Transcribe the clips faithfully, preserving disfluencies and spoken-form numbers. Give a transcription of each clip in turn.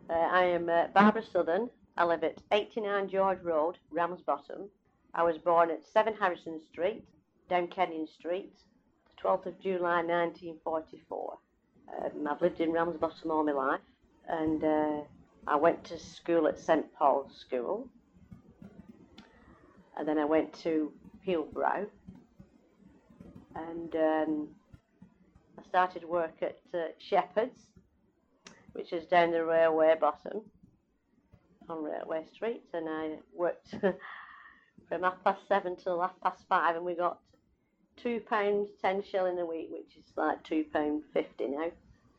Uh, I am uh, Barbara Southern. I live at eighty-nine George Road, Ramsbottom. I was born at seven Harrison Street, down Kenyon Street, the twelfth of July nineteen forty-four. Um, I've lived in Ramsbottom all my life, and uh, I went to school at Saint Paul's School, and then I went to Peelbrow, and um, I started work at uh, Shepherd's, which is down the railway bottom on Railway Street, and I worked from half past seven till half past five, and we got two pounds ten shilling a week, which is like two pound fifty now.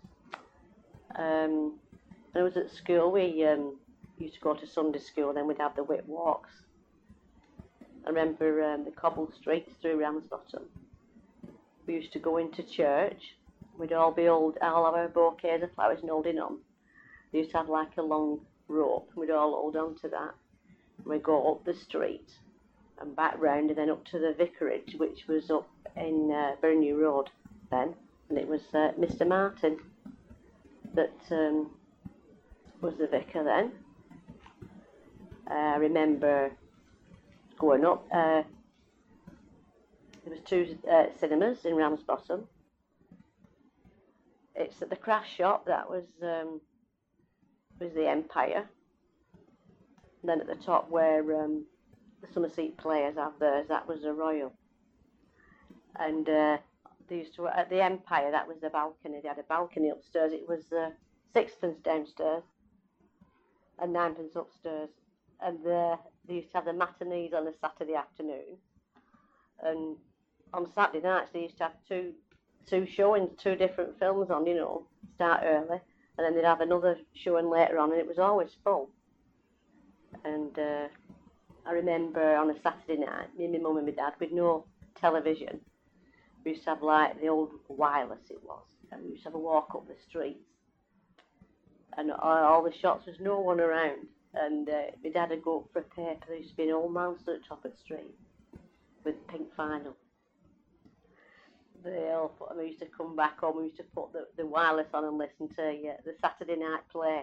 Um, when I was at school, we um, used to go to Sunday school, then we'd have the whip walks. I remember um, the cobbled streets through Ramsbottom. We used to go into church. We'd all be old, all have our bouquets of flowers and holding on. We used to have like a long rope, and we'd all hold on to that. And we'd go up the street and back round, and then up to the vicarage, which was up in uh, Bernew Road then. And it was uh, Mister Martin that um, was the vicar then. Uh, I remember going up. Uh, there was two uh, cinemas in Ramsbottom. It's at the craft shop that was um, was the Empire. And then at the top where um, the Somerset Players have theirs, that was the Royal. And uh, they used to, at the Empire, that was the balcony. They had a balcony upstairs. It was uh, sixpence downstairs and ninepence upstairs. And uh, they used to have the matinees on a Saturday afternoon. And on Saturday nights, they used to have two two showings, two different films on, you know, start early. And then they'd have another showing later on, and it was always full. And uh, I remember on a Saturday night, me and my mum and my dad, with no television, we used to have like the old wireless it was, and we used to have a walk up the streets. And all, all the shops, there's no one around. And uh, my dad would go up for a paper. There used to be an old man stood at the top of the street with pink vinyl. They all put, and we used to come back home, we used to put the, the wireless on and listen to uh, the Saturday night play.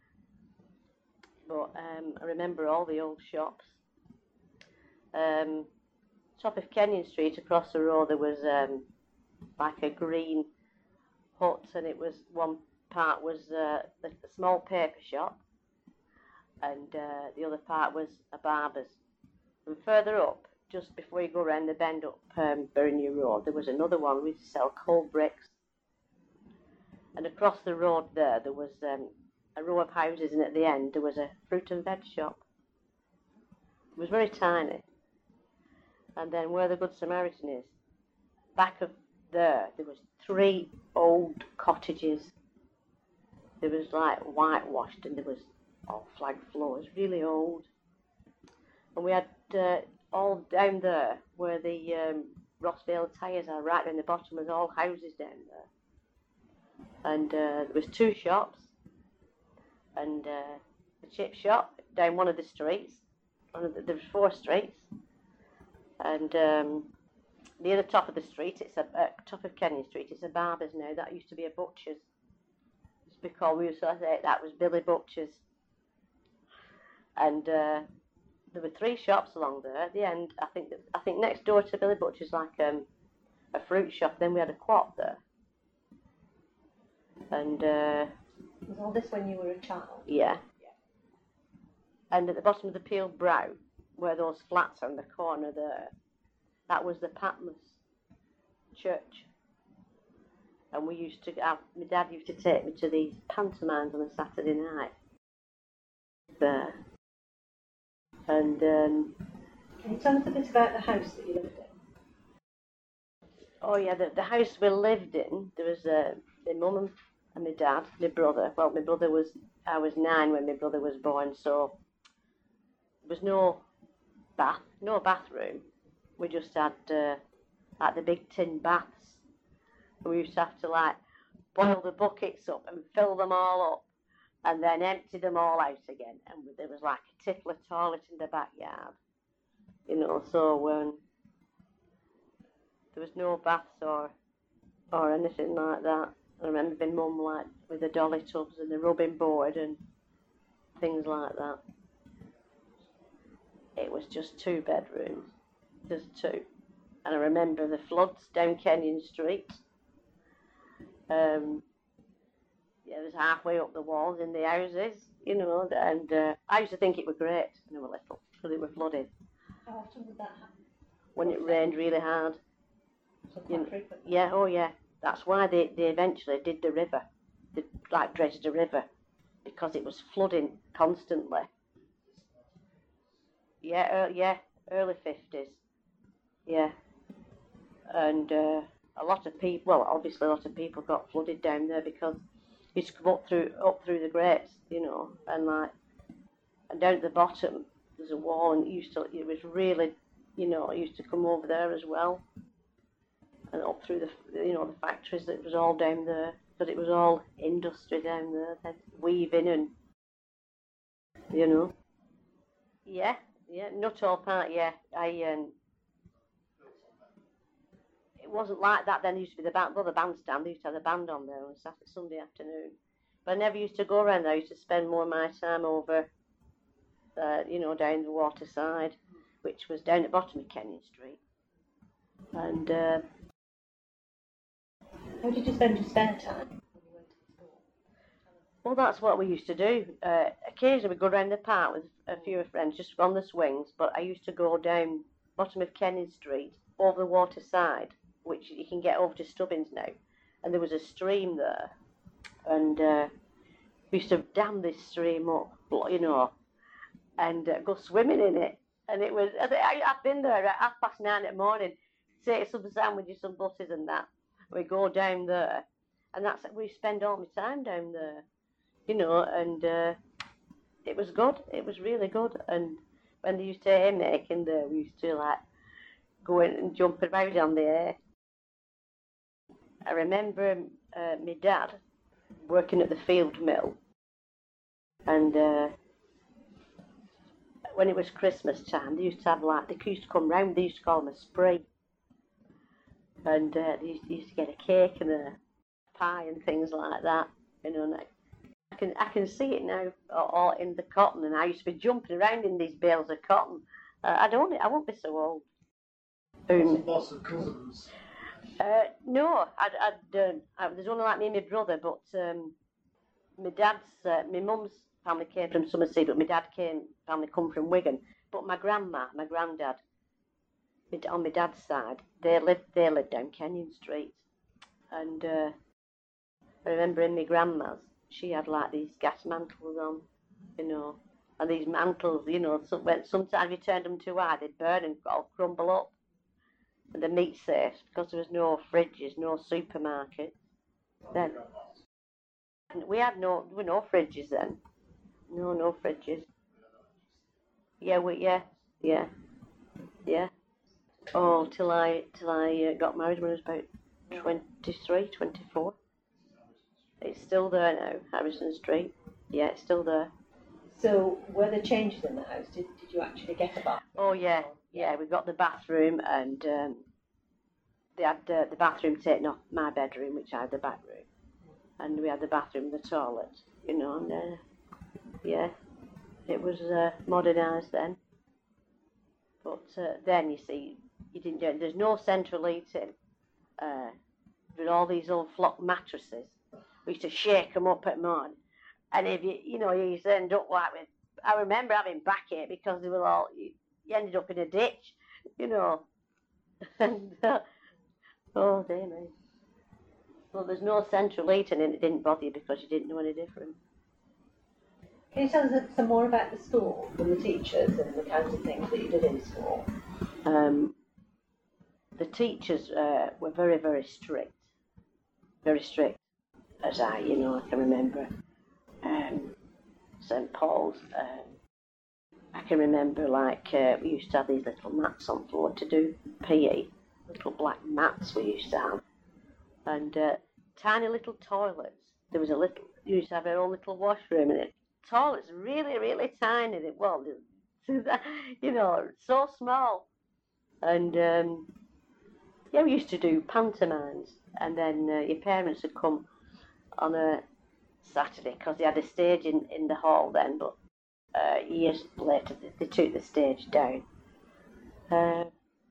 But um, I remember all the old shops. Um, top of Kenyon Street, across the road, there was um, like a green hut, and it was, one part was uh, a, a small paper shop, and uh, the other part was a barber's. And further up, just before you go round the bend up um, Bernew Road, there was another one. We used to sell cold bricks. And across the road there, there was um, a row of houses, and at the end there was a fruit and veg shop. It was very tiny. And then where the Good Samaritan is, back of there, there was three old cottages. There was like whitewashed, and there was all flag floors, really old. And we had uh, all down there where the um, Rossvale tyres are, right down the bottom, was all houses down there. And uh, there was two shops, and uh, the chip shop down one of the streets. One of the, there was four streets, and um, the other top of the street, it's a uh, top of Kenyon Street. It's a barber's now. That used to be a butcher's. It's because we used to say that was Billy Butcher's, and. Uh, There were three shops along there. At the end, I think that, I think next door to Billy Butcher's, like um, a fruit shop. Then we had a co-op there. And uh, was all this when you were a child? Yeah. yeah. And at the bottom of the Peelbrow, where those flats are in the corner there, that was the Patmos Church. And we used to have, my dad used to take me to these pantomimes on a Saturday night there. And um, can you tell us a bit about the house that you lived in? Oh yeah, the, the house we lived in, there was uh, my mum and my dad, my brother. Well, my brother was, I was nine when my brother was born, so there was no bath, no bathroom. We just had uh, like the big tin baths. And we used to have to like boil the buckets up and fill them all up, and then empty them all out again. And there was like a tippler toilet in the backyard, you know, so um, there was no baths or or anything like that. I remember my mum like with the dolly tubs and the rubbing board, and things like that. It was just two bedrooms, just two. And I remember the floods down Kenyon Street. Um, yeah, it was halfway up the walls in the houses, you know, and uh, I used to think it was great when I was little, because it was flooded. How often would that happen? When it rained really hard. So You know, quite frequently. yeah, oh yeah. That's why they, they eventually did the river. They like dredged the river, because it was flooding constantly. Yeah, uh, yeah, early fifties. Yeah. And uh, a lot of people, well, obviously a lot of people got flooded down there because you used to come up through up through the grates, you know, and like, and down at the bottom there's a wall, and it used to, it was really, you know, it used to come over there as well, and up through the, you know, the factories. That was all down there, because it was all industry down there, then weaving and, you know. Yeah, yeah, Nuttall Park, yeah, I um. It wasn't like that then. There used to be the band, well, the bandstand. They used to have the band on there on Saturday, Sunday afternoon. But I never used to go around there. I used to spend more of my time over, uh, you know, down the waterside, which was down at the bottom of Kenyon Street. And uh, How did you spend your spare time when you went to school? well, that's what we used to do. Uh, occasionally we'd go around the park with a few of friends, just on the swings. But I used to go down bottom of Kenyon Street over the waterside, which you can get over to Stubbins now, and there was a stream there, and uh, we used to dam this stream up, you know, and uh, go swimming in it. And it was, I, I've been there at half past nine in the morning, take some sandwiches, some buses and that. We go down there, and that's, we spend all my time down there, you know, and uh, it was good. It was really good. And when they used to haymaking in there, we used to like go in and jump around on the air. I remember uh, my dad working at the field mill, and uh, when it was Christmas time, they used to have like, they used to come round, they used to call them a spree, and uh, they, used, they used to get a cake and a pie and things like that, you know. And I, I can I can see it now, all in the cotton, and I used to be jumping around in these bales of cotton. Uh, I don't, I won't be so old. Um, Lots of cousins. Uh, no, I'd, I'd, uh, I, there's only like me and my brother, but um, my dad's, uh, my mum's family came from Somerset, but my dad came, family come from Wigan. But my grandma, my granddad, my, on my dad's side, they lived, they lived down Kenyon Street. And uh, I remember in my grandma's, she had like these gas mantles on, you know, and these mantles, you know, some, when, sometimes you turned them too high, they'd burn and all crumble up. And the meat safes, because there was no fridges, no supermarket. Then we had no, there were no fridges then. No, no fridges. Yeah, we, yeah, yeah, yeah. Oh, till I, till I uh, got married when I was about twenty-three, twenty-four. It's still there now, Harrison Street. Yeah, it's still there. So, were there changes in the house? Did, did you actually get a bath? Oh yeah, yeah. We got the bathroom, and um, they had uh, the bathroom taken off my bedroom, which I had the back room, and we had the bathroom, the toilet, you know. And uh, yeah, it was uh, modernised then. But uh, then you see, you didn't. Do, there's no central heating. Uh, with all these old flock mattresses, we used to shake them up at morning. And if you, you know, you used to end up like with, I remember having backache because they were all, you, you ended up in a ditch, you know. and, uh, oh, dear me. Well, there's no central heating and it didn't bother you because you didn't know any different. Can you tell us some more about the school and the teachers and the kinds of things that you did in school? Um, the teachers uh, were very, very strict. Very strict, as I, you know, I can remember. Um, Saint Paul's, um, I can remember like uh, we used to have these little mats on the floor to do P E, little black mats we used to have, and uh, tiny little toilets. There was a little, you used to have our own little washroom, and it toilets really, really tiny. It was, you know, so small. And um, yeah, we used to do pantomimes, and then uh, your parents would come on a Saturday, because they had a stage in, in the hall then, but uh, years later, they, they took the stage down. Uh,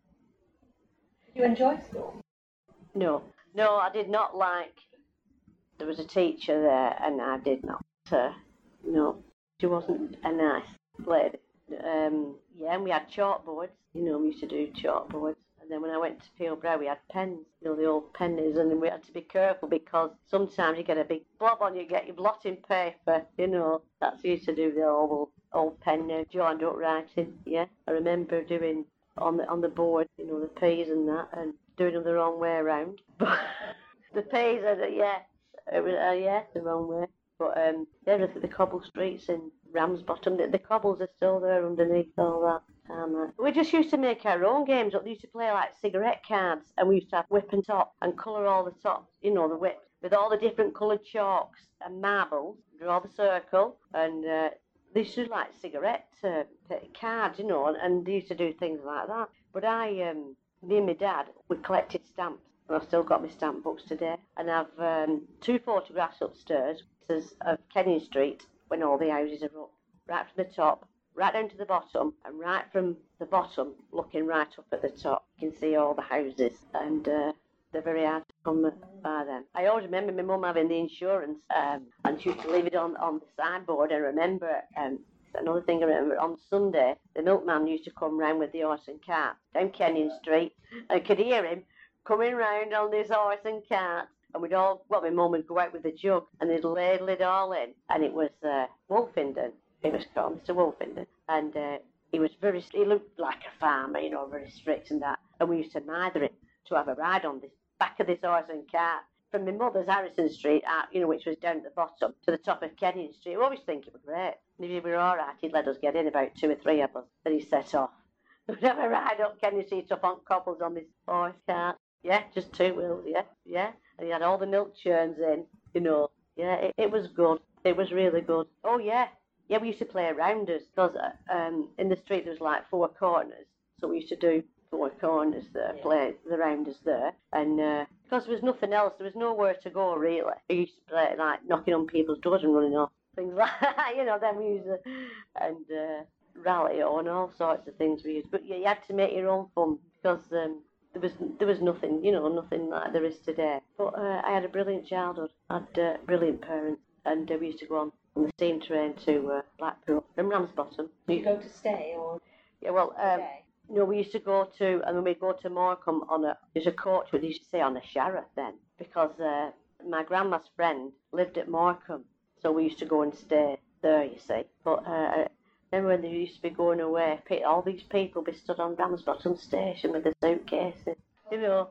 Did you enjoy school? no, no, I did not like. There was a teacher there, and I did not. Uh, no, she wasn't a nice lady. Um, yeah, and we had chalkboards. You know, we used to do chalkboards. And then when I went to Peelbrow, we had pens, you know, the old pennies, and we had to be careful because sometimes you get a big blob on you, get your blotting paper, you know. That's used to do the old old pen uh, joined up writing. Yeah, I remember doing on the on the board, you know, the P's and that, and doing them the wrong way around. But the P's are the, yeah, it was, uh, yeah, the wrong way. But um, yeah, look at the cobble streets in Ramsbottom. The, the cobbles are still there underneath all that. Um, we just used to make our own games. We used to play like cigarette cards, and we used to have whip and top and colour all the tops, you know, the whip, with all the different coloured chalks and marbles, draw the circle, and uh, they used to do like cigarette uh, cards, you know, and, and they used to do things like that. But I, um, me and my dad, we collected stamps, and I've still got my stamp books today, and I've um, two photographs upstairs of Kenyon Street when all the houses are up, right from the top, right down to the bottom, and right from the bottom, looking right up at the top, you can see all the houses, and uh, they're very hard to come by them. I always remember my mum having the insurance, um, and she used to leave it on, on the sideboard. I remember, um, another thing I remember, on Sunday, the milkman used to come round with the horse and cart down Kenyon Street. I could hear him coming round on this horse and cart, and we'd all, well, my mum would go out with the jug, and they'd ladle it all in, and it was uh, Wolfenden. He was called Mister Wolfenden, and uh, he was very, he looked like a farmer, you know, very strict and that, and we used to mither him to have a ride on this back of this horse and cart from my mother's Harrison Street out, you know, which was down at the bottom, to the top of Kenyon Street. I always think it was great. And if we were all right, he'd let us get in, about two or three of us, then he set off. We'd have a ride up Kenyon Street up on cobbles on this horse cart. Yeah, just two wheels, yeah, yeah. And he had all the milk churns in, you know. Yeah, it, it was good. It was really good. Oh, yeah. Yeah, we used to play rounders, because uh, um, in the street there was like four corners, so we used to do four corners there, yeah. Play the rounders there, and uh, because there was nothing else, there was nowhere to go really. We used to play like knocking on people's doors and running off, things like that, you know, then we used to, and uh, rally on all sorts of things we used, but yeah, you had to make your own fun, because um, there was there was nothing, you know, nothing like there is today. But uh, I had a brilliant childhood, I had uh, brilliant parents, and uh, we used to go on on the steam train to uh, Blackpool from Ramsbottom. Did you go to stay or? Yeah, well, um, no, we used to go to, and then we'd go to Morecambe on a, there's a coach, we used to say on a Shara then, because uh, my grandma's friend lived at Morecambe, so we used to go and stay there, you see. But uh, then when they used to be going away, all these people be stood on Ramsbottom station with their suitcases, you know.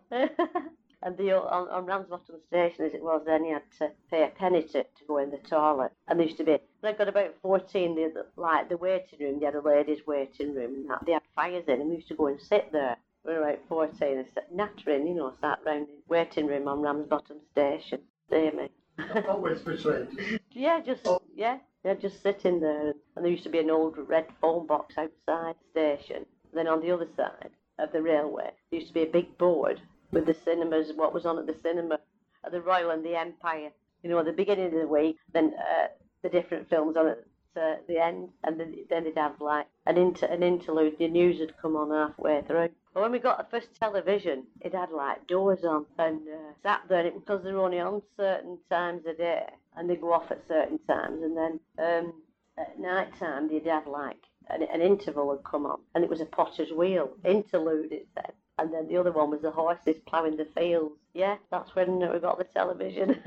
And the, on, on Ramsbottom station, as it was then, you had to pay a penny to, to go in the toilet. And there used to be, when I got about fourteen, the, like the waiting room, they had a ladies' waiting room, and that, they had fires in, and we used to go and sit there. We were about fourteen, and sit, nattering, you know, sat round the waiting room on Ramsbottom station. See me? Always persuaded. Yeah, just, oh. yeah, yeah, just sitting there. And there used to be an old red phone box outside the station. Then on the other side of the railway, there used to be a big board with the cinemas, what was on at the cinema, at the Royal and the Empire. You know, at the beginning of the week, then uh, the different films on at uh, the end, and then, then they'd have like an inter an interlude. The news had come on halfway through. But when we got the first television, it had like doors on, and uh, sat there, because they're only on certain times a day, and they go off at certain times, and then um, at night time they'd have like an, an interval would come on, and it was a potter's wheel interlude, it said. And then the other one was the horses ploughing the fields. Yeah, that's when we got the television.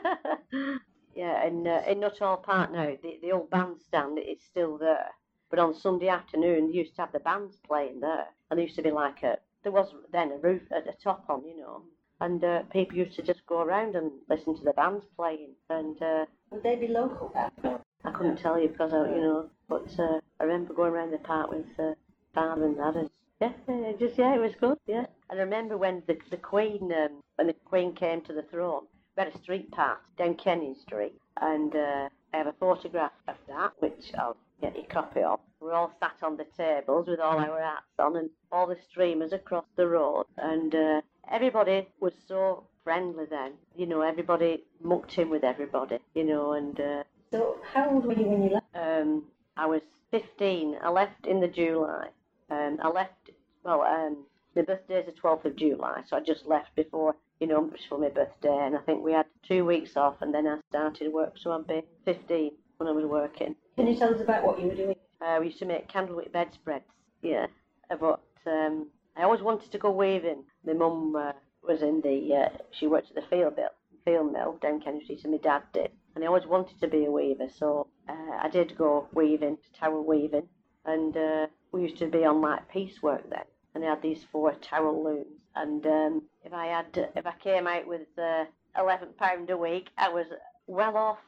Yeah, and uh, in Nuttall Park now, the, the old bandstand is still there. But on Sunday afternoon, they used to have the bands playing there. And there used to be like a, there was then a roof at the top on, you know. And uh, people used to just go around and listen to the bands playing. And uh, would they be local back then? I couldn't tell you because, I, you know, but uh, I remember going around the park with uh, Father and Dad. And, yeah, yeah, just, yeah, it was good, yeah. And I remember when the, the Queen, um, when the Queen came to the throne, we had a street party down Kenyon Street, and uh, I have a photograph of that, which I'll get you a copy of. We're all sat on the tables with all our hats on, and all the streamers across the road, and uh, everybody was so friendly then, you know, everybody mucked in with everybody, you know, and... Uh, so, how old were you when you left? Um, I was fifteen. I left in the July. Um, I left, well, um, my birthday's the twelfth of July, so I just left before, you know, before my birthday, and I think we had two weeks off, and then I started work, so I'd be fifteen when I was working. Can you tell us about what you were doing? Uh, we used to make candlewick bedspreads, yeah, uh, but um, I always wanted to go weaving. My mum uh, was in the, uh, she worked at the field mill, field mill down Kennedy Street, and my dad did, and I always wanted to be a weaver, so uh, I did go weaving, towel weaving, and uh, we used to be on like piecework then, and I had these four towel looms, and um, if I had, if I came out with uh, eleven pound a week, I was well off,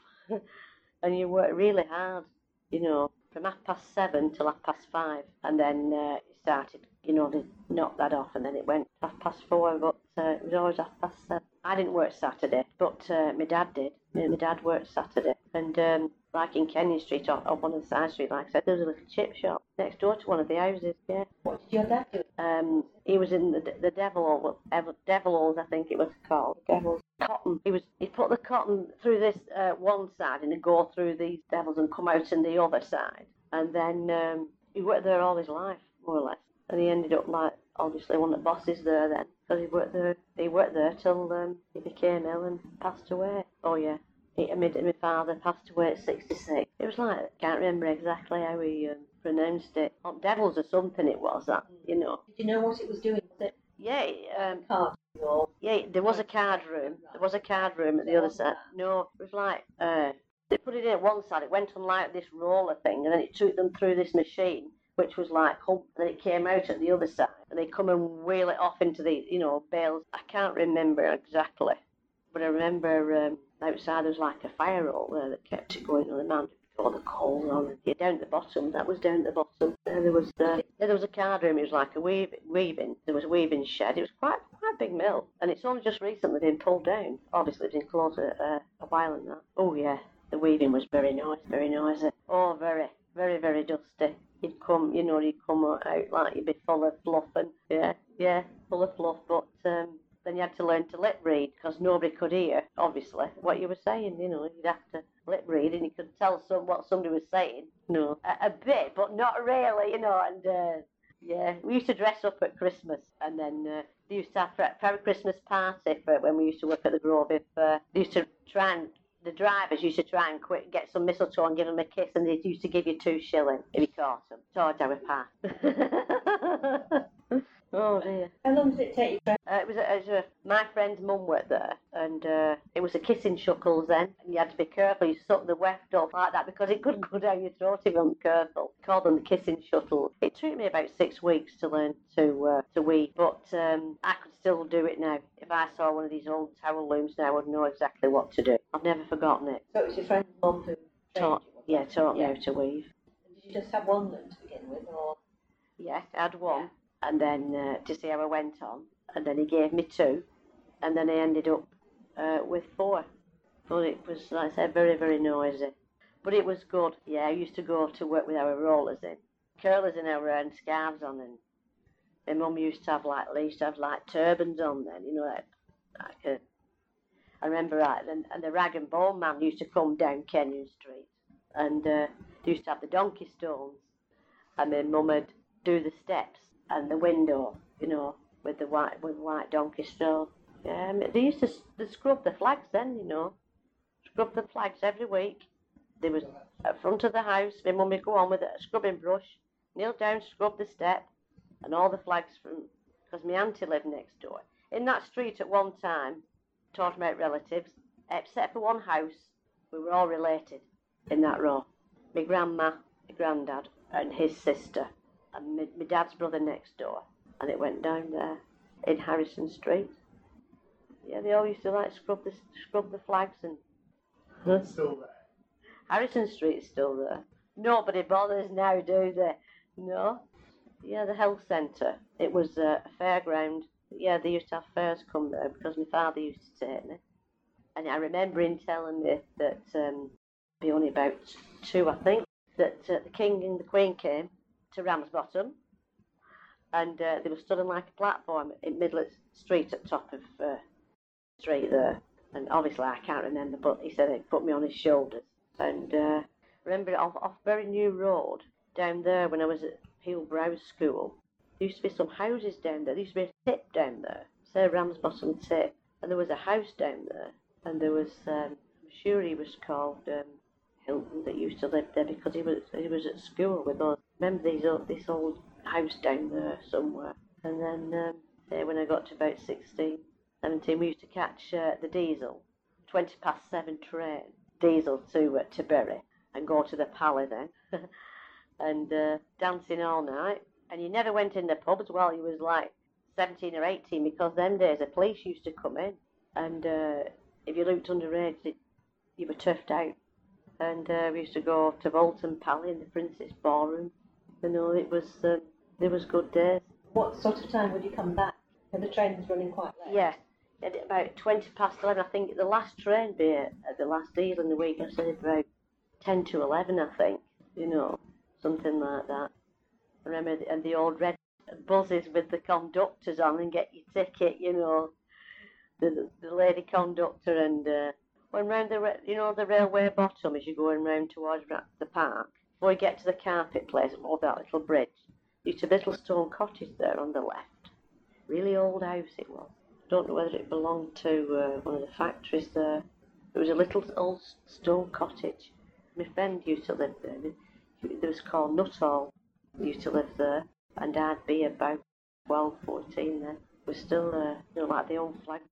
and you worked really hard, you know, from half past seven till half past five, and then uh, it started, you know, they knocked that off, and then it went half past four, but uh, it was always half past seven. I didn't work Saturday, but uh, my dad did. My, my dad worked Saturday, and um, like in Kenyon Street, on, on one of the side streets, like I said, there was a little chip shop next door to one of the houses, yeah. What did your dad do? Um, he was in the the Devil Hall, well, Devil Halls, I think it was called. Devil's cotton. He was he put the cotton through this uh, one side and he'd go through these devils and come out in the other side. And then um, he worked there all his life, more or less. And he ended up like obviously one of the bosses there then, because he worked there. He worked there till um, he became ill and passed away. Oh yeah. He, my, my father passed away at sixty-six. It was like, I can't remember exactly how he um, pronounced it. Oh, Devils or something it was, that, you know. Did you know what it was doing? Was it Yeah, um, cards or? yeah, there was a card room. There was a card room at the other side. No, it was like, uh, they put it in at one side, it went on like this roller thing, and then it took them through this machine, which was like hump, and then it came out at the other side, and they come and wheel it off into the, you know, bales. I can't remember exactly, but I remember um, outside there was like a fire hole there that kept it going on the mountain before the coals on. Yeah, down at the bottom, that was down at the bottom. Uh, there was uh, yeah, there was a card room. It was like a weave, weaving. There was a weaving shed. It was quite quite a big mill, and it's only just recently been pulled down. Obviously, it didn't close a, uh, a while in that. Oh yeah, the weaving was very nice, very noisy. Oh, very, very, very dusty. You'd come, you know, you'd come out like you'd be full of fluff and yeah, yeah, full of fluff, but. Um, Then you had to learn to lip read because nobody could hear, obviously, what you were saying. You know, you'd have to lip read and you could tell some what somebody was saying. You know, a, a bit, but not really. You know, and uh, yeah, we used to dress up at Christmas, and then uh, they used to have for, for a Christmas party for when we used to work at the Grove. If uh, they used to try and the drivers used to try and quick get some mistletoe and give them a kiss, and they used to give you two shillings if you caught them. So how we passed. Oh dear. How long did it take you? Uh, it was, a, it was a, my friend's mum worked there, and uh, it was a kissing shuckles then, and you had to be careful. You suck the weft up like that because it could go down your throat if you weren't careful. Called them the kissing shuttles. It took me about six weeks to learn to uh, to weave, but um, I could still do it now. If I saw one of these old towel looms now, I would know exactly what to do. I've never forgotten it. So it was your friend's mum who Taught, you? yeah, taught me how to weave. Did you just have one loom to begin with, or? Yes, I had one. And then uh, to see how I went on, and then he gave me two, and then I ended up uh, with four. But it was, like I said, very, very noisy. But it was good. Yeah, I used to go to work with our rollers in, curlers in our and scarves on, and my mum used to have like, they used to have like turbans on then, you know, like, like a, I remember right, and, and the rag and bone man used to come down Kenyon Street, and uh, they used to have the donkey stones, and my mum would do the steps and the window, you know, with the white with white donkey stone. Yeah, I mean, they used to they scrub the flags then, you know, scrub the flags every week. There was at front of the house. My mum would go on with a scrubbing brush, kneel down, scrub the step, and all the flags from because my auntie lived next door. In that street at one time, talking about relatives, except for one house, we were all related in that row. My grandma, my granddad, and his sister. And my, my dad's brother next door, and it went down there in Harrison Street. Yeah, they all used to like scrub the scrub the flags, and It's still there. Harrison Street's still there. Nobody bothers now, do they? No. Yeah, the health centre. It was uh, a fairground. Yeah, they used to have fairs come there because my father used to take me. And I remember him telling me that um, be only about two, I think, that uh, the King and the Queen came to Ramsbottom, and uh, they were stood on like a platform in Middle Street at the top of uh, the street there. And obviously I can't remember, but he said he put me on his shoulders. And uh, remember off, off Bury New Road, down there when I was at Peel Browse School, there used to be some houses down there. There used to be a tip down there, say Ramsbottom Tip, and there was a house down there, and there was, um, I'm sure he was called um, Hilton that used to live there because he was he was at school with us. Remember these old, this old house down there somewhere. And then um, say when I got to about sixteen, seventeen, we used to catch uh, the diesel, twenty past seven train, diesel to uh, to Bury, and go to the Pally then, and uh, dancing all night. And you never went in the pubs while you was like seventeen or eighteen because them days the police used to come in, and uh, if you looked underage, it, you were turfed out. And uh, we used to go to Bolton Pally in the Princess Ballroom. You know, it was uh, it was good days. What sort of time would you come back? And the train was running quite late. Yeah, at about twenty past eleven. I think the last train be at, at the last deal in the week. I said about ten to eleven. I think, you know, something like that. I remember the, and the old red buzzes with the conductors on and get your ticket. You know, the the lady conductor and. Uh, When round the, you know, the railway bottom as you're going round towards the park, before you get to the carpet place, or that little bridge, there's a little stone cottage there on the left. Really old house it was. Don't know whether it belonged to uh, one of the factories there. It was a little old stone cottage. My friend used to live there. It was called Nuttall. He used to live there, and I'd be about twelve, fourteen then. It was still, uh, you know, like the old flag